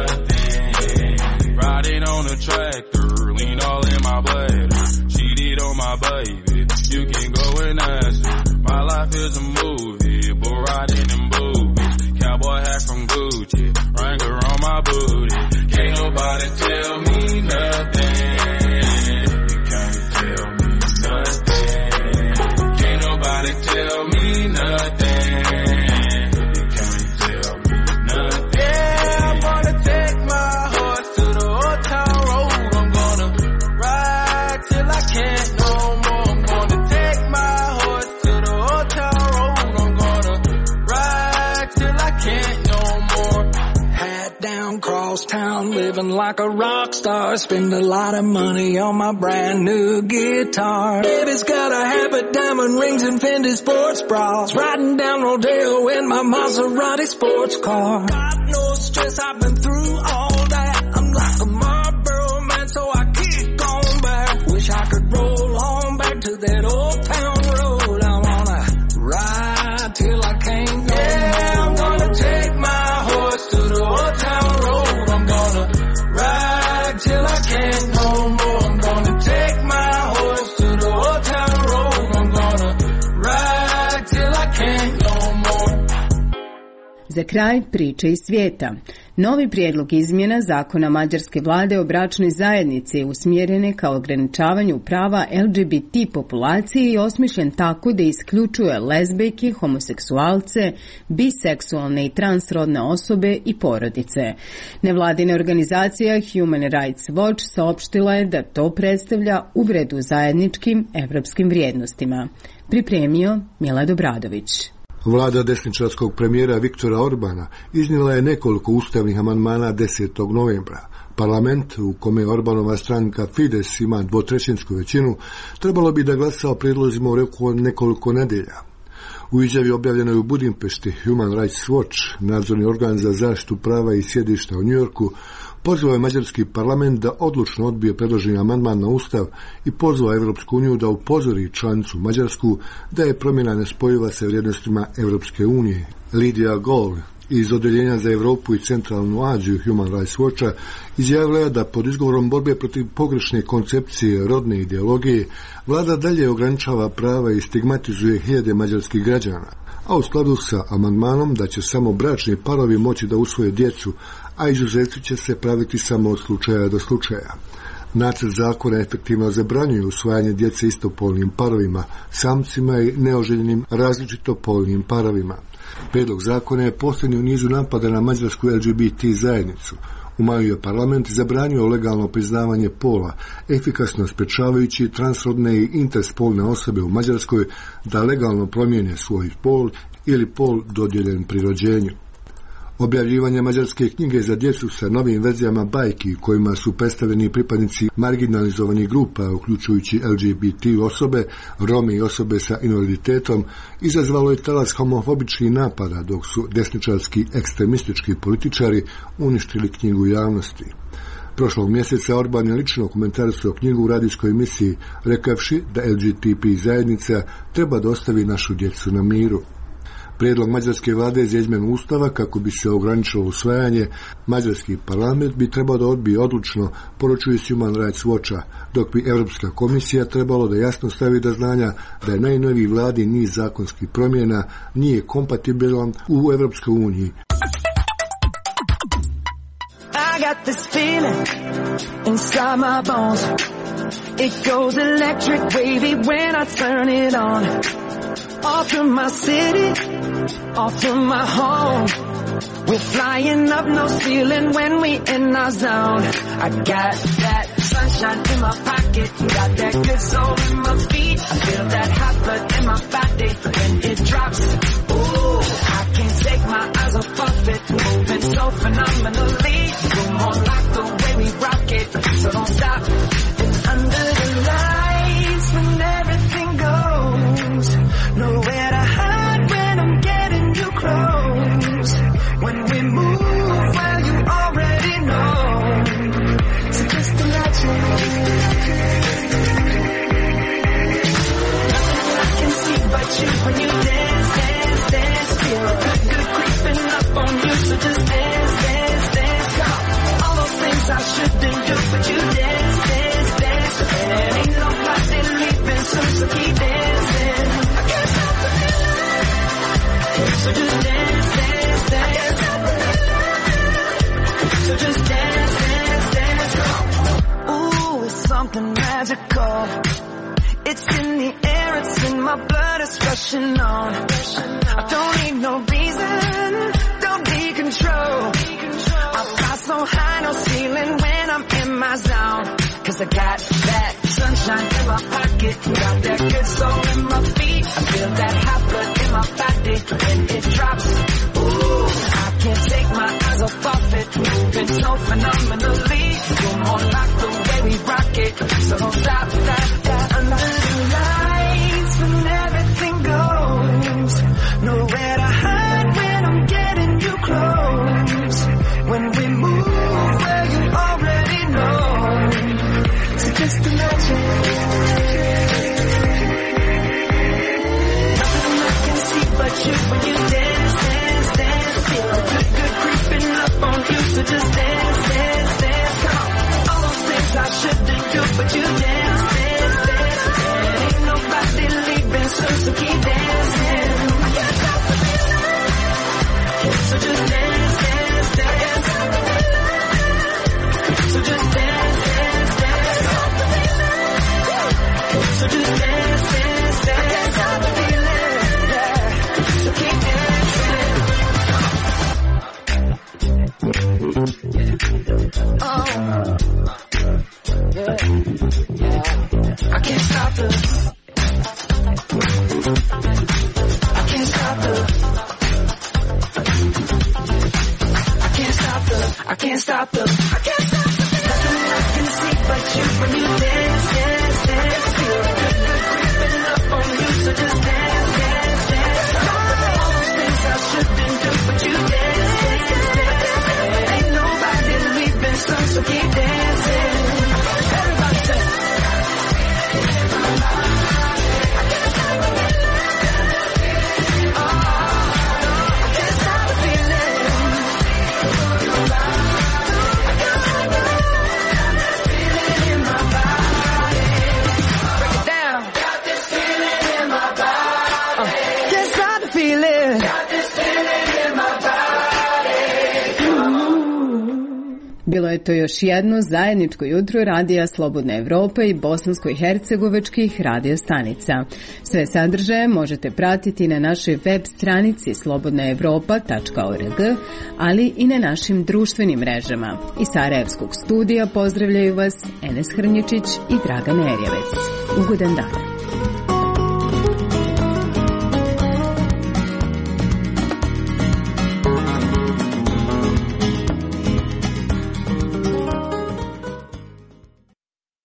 nothing. Riding on a tractor, lean all in my bladder. Cheated on my baby, you can go and ask her. My life is a movie, bull riding in boobies. Cowboy hat from Gucci, Wrangler on my booty. Can't nobody tell me nothing. You can't tell me nothing. Can't nobody tell me nothing. You can't tell me nothing. Yeah, I'm gonna take my horse to the old town road. I'm gonna ride till I can't no more. I'm gonna take my horse to the old town road. I'm gonna ride till I can't no more. Hat down, cross town, living like a rock star. Spend a lot of money on my brand new guitar. Baby's got a habit, diamond rings and Fendi sports bras. Riding down Rodeo in my Maserati sports car. Got no stress, I've been through all that. I'm like a Marlboro man, so I kick on back. Wish I could roll on back to that old town road. I wanna ride till I can't no more. Yeah, I'm gonna take my horse to the old town road. I'm gonna ride till I can't no more. I'm gonna take my horse to the old town road. I'm gonna ride till I can't no more. Za kraj priče iz svijeta. Novi prijedlog izmjena zakona mađarske vlade o bračnoj zajednici je usmjerene kao ograničavanju prava LGBT populacije i osmišljen tako da isključuje lezbejke, homoseksualce, biseksualne i transrodne osobe i porodice. Nevladina organizacija Human Rights Watch saopštila je da to predstavlja uvredu zajedničkim evropskim vrijednostima. Pripremio Milad Obradović. Vlada desničarskog premijera Viktora Orbana iznijela je nekoliko ustavnih amandmana 10. novembra. Parlament, u kome Orbanova stranka Fides ima dvotrećinsku većinu, trebalo bi da glasa o prijedlozima u roku od nekoliko nedelja. U izjavi objavljenoj u Budimpešti, Human Rights Watch, nadzorni organ za zaštitu prava i sjedišta u Njujorku, pozvao je mađarski parlament da odlučno odbije predloženi amandman na ustav i pozvao Evropsku uniju da upozori članicu Mađarsku da je promjena nespojiva sa vrijednostima Evropske unije. Lidija Gol iz Odeljenja za Europu i Centralnu Aziju Human Rights Watcha izjavila je da pod izgovorom borbe protiv pogrešne koncepcije rodne ideologije vlada dalje ograničava prava i stigmatizuje hiljade mađarskih građana, a u skladu sa amandmanom da će samo bračni parovi moći da usvoje djecu, a izuzeci će se praviti samo od slučaja do slučaja. Nacrt zakona efektivno zabranjuje usvajanje djece istopolnim parovima, samcima i neoželjenim različitopolnim parovima. Prijedlog zakona je posljednji u nizu napada na mađarsku LGBT zajednicu. U maju je parlament zabranio legalno priznavanje pola, efikasno sprečavajući transrodne i interspolne osobe u Mađarskoj da legalno promijene svoj pol ili pol dodijeljen pri rođenju. Objavljivanje mađarske knjige za djecu sa novim verzijama bajki kojima su predstavljeni pripadnici marginalizovanih grupa, uključujući LGBT osobe, Romi i osobe sa invaliditetom, izazvalo je talas homofobičkih napada, dok su desničarski ekstremistički političari uništili knjigu javnosti. Prošlog mjeseca Orban je lično komentarisao knjigu u radijskoj emisiji, rekavši da LGBT zajednica treba da ostavi našu djecu na miru. Prijedlog mađarske vlade za izmjenu ustava kako bi se ograničilo usvajanje, mađarski parlament bi trebao da odbije odlučno, poručuje Human Rights Watcha, dok bi Europska komisija trebalo da jasno stavi do znanja da je najnoviji vladin niz zakonskih promjena nije kompatibilan u Europskoj uniji. I got this feeling inside my bones. It goes electric wavy when I turn it on. Off from my city, off from my home. We're flying up no ceiling when we in our zone. I got that sunshine in my pocket, got that good soul in my feet. I feel that hot blood in my body when it drops. Ooh, I can't take my eyes off it, moving so phenomenally. Come on, like the way we rock it, so don't stop. And under the lights when everything goes, nowhere to hide when I'm getting you close. When we move, well, you already know. So just imagine. Nothing I can see but you when you dance, dance, dance. Feel good creeping up on you, so just dance, dance, dance. All those things I shouldn't do, but you dance, dance, dance. And ain't nobody leaving soon, so keep dancing. I can't stop the feeling. So just dance, dance, dance. So just dance, dance, dance. Ooh, it's something magical. It's in the air, it's in my blood, it's rushing on. I don't need no reason, don't be control. I fly so high, no ceiling when I'm in my zone. Cause I got that sunshine in my pocket, got that good soul in my feet. I feel that hot blood in my body when it drops. Ooh, I can't take my eyes off it, moving so phenomenally. Come on, like the way we rock it, so don't stop that. Under the lights when everything goes, nowhere to hide when I'm getting you close. When we move, well, you already know. So just imagine. Nothing I can see but you when you dance, dance, dance. Feel good creeping up on you, so just dance, dance, dance. Come on, all those things I shouldn't do, but you dance, dance, dance. And ain't nobody leaving soon, so keep dancing. I can't stop the feeling. So just dance, dance, dance. So just dance, dance, dance. So just dance, dance, dance. I can't stop the feeling, yeah. So keep dancing. Oh, yeah, yeah. I can't stop the. I can't stop the. I can't stop the. I can't stop the. I can't stop the. Nothing I can see but you when you dance, dance, dance. Feel good creeping up on you, so just dance, dance, dance. All those things I shouldn't do, but you dance, dance, dance. Ain't nobody leaving soon, so keep dancing. Everybody say. I can't stop the feeling. Bilo je to još jedno zajedničko jutro Radija Slobodna Evropa i bosansko-hercegovačkih radio stanica. Sve sadržaje možete pratiti na našoj web stranici slobodnaevropa.org, ali i na našim društvenim mrežama. Iz Sarajevskog studija pozdravljaju vas Enes Hrnječić i Dragan Erjevec. Ugodan dan.